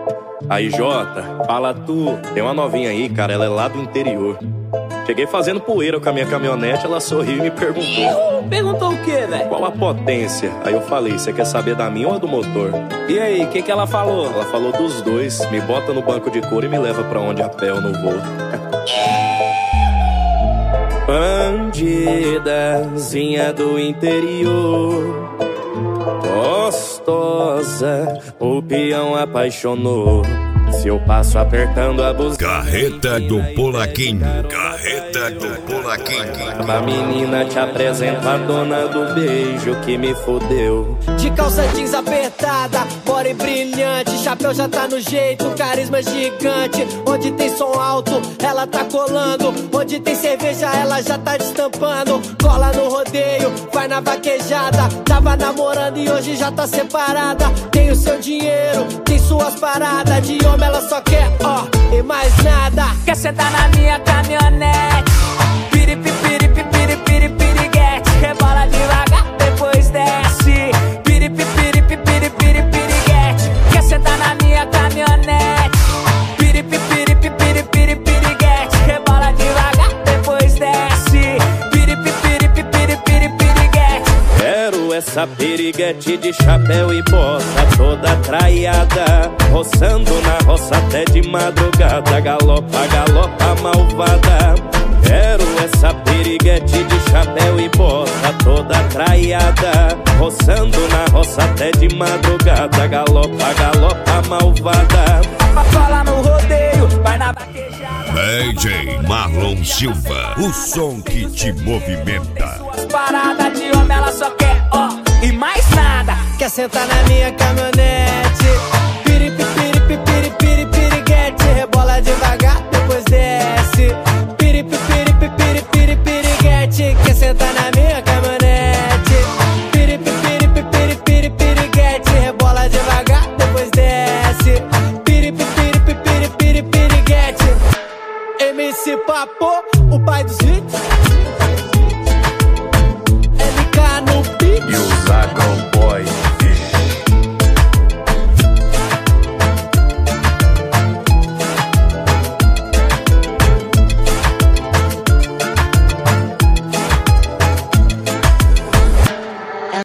Aí, Jota, fala tu. Tem uma novinha aí, cara, ela é lá do interior. Cheguei fazendo poeira com a minha caminhonete, ela sorriu e me perguntou. Perguntou o quê, velho? Qual a potência? Aí eu falei, você quer saber da minha ou do motor? E aí, o que ela falou? Ela falou dos dois, me bota no banco de couro e me leva pra onde a pé eu não vou. Bandidazinha do interior, gostosa, o peão apaixonou. Se eu passo apertando a buzina, Carreta do Polaquinho, Carreta do Polaquinho. a menina te apresenta a dona do beijo que me fodeu. De calça jeans apertada, body brilhante, chapéu já tá no jeito, carisma gigante. Onde tem som alto, ela tá colando. Onde tem cerveja, ela já tá destampando. Cola no rodeio, vai na vaquejada. Tava namorando e hoje já tá separada. Tem o seu dinheiro, tem suas paradas. De homem ela só quer, ó, e mais nada. Quer sentar na minha caminhonete? Piripi, piripi, piripi, piriguete. Rebola devagar, depois desce. Piripi, piripi, piripi, piriguete. Quer sentar na minha caminhonete? Piripi, piripi, piripi, piriguete. Rebola devagar, depois desce. Piripi, piripi, piripi, piriguete. Quero essa piriguete de chapéu e bota toda traiada, roçando na roça até de madrugada. Galopa, galopa malvada. Quero essa piriguete de chapéu e bota toda traiada, roçando na roça até de madrugada. Galopa, galopa malvada. Cola no rodeio, vai na vaquejada. DJ Marlon Silva, o som que te movimenta. Suas paradas de homem ela só quer, ó, e mais nada. Quer sentar na minha caminhonete? Piripi, piripi, piripi, piriguete. Rebola devagar, depois desce. Piripi, piripi, piripi, piriguete. Quer sentar na minha caminhonete? Piripi, piripi, piripi, piriguete. Rebola devagar, depois desce. Piripi, piripi, piripi, piriguete. MC Papo, o pai dos hits. LK no beat. E o Zagal Boy.